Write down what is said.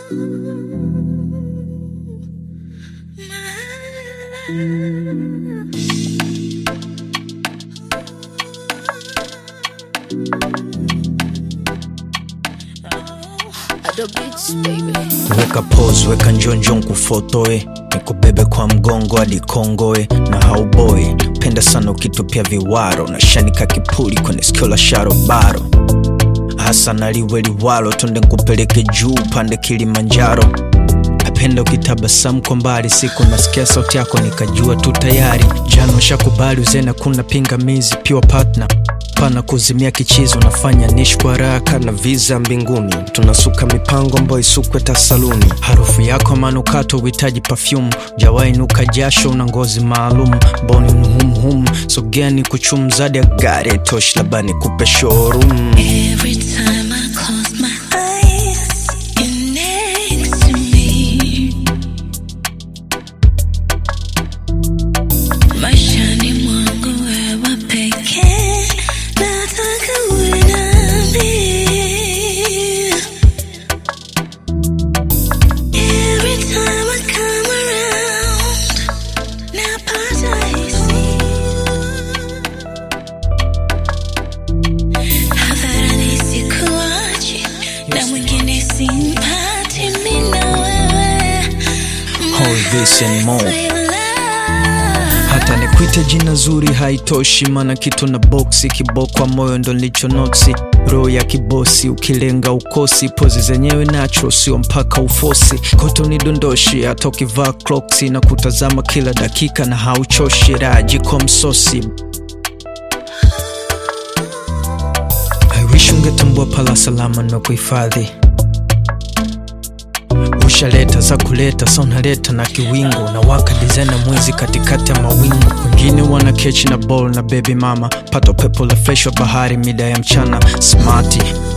Weka pose, weka njonjo kufotoe, nikubebe kwa mgongo hadi Kongoe na hauboy. Penda sana ukitupia viwaro na shanika kipuli kwenye sikio la sharobaro. Hasa naliwe liwalo tunde nkupeleke juu pande Kilimanjaro. Napenda ukitabasamu kwa mbali, siku nasikia sauti yako nikajua tu tayari. Jana shakubali uzena kuna pingamizi, pure partner pana kuzimia kichizo. Nafanya nishi kwa haraka na visa mbinguni. Tunasuka mipango mboi sukwe tasaluni. Harufu yako manukato uhitaji perfume. Jawai nuka jasho una ngozi maalum. Boni hum sogea ni kuchumzadi ya gari tosh labani kupe showroom. Every time I close my eyes, you're next to me. Maishani mwangu wewe pekee, nataka uwe nami. Every time I come around, napata hisia. Hadharani sikuachi, na mwingine simpati mimi na wewe. Hold this and more. Hata nikuite jina zuri haitoshi, mana kitu na boxi kiboko moyo ndo nilicho noksi. Roho ya kibosi ukilenga ukosi, pozi zenyewe natural sio mpaka ufosi. Koto ni dondoshi hata ukivaa clocksi, na kutazama kila dakika na hauchoshi. Raji kwa msosi. I wish ungetambua pala salama na kuhifadhi. Ushaleta za kuleta, sona leta na kiwingu. Na waka design mwezi katikati ya mawingu. Wengine wana catch na ball na baby mama. Pato pepo la fresh wa bahari mida ya mchana. Smarty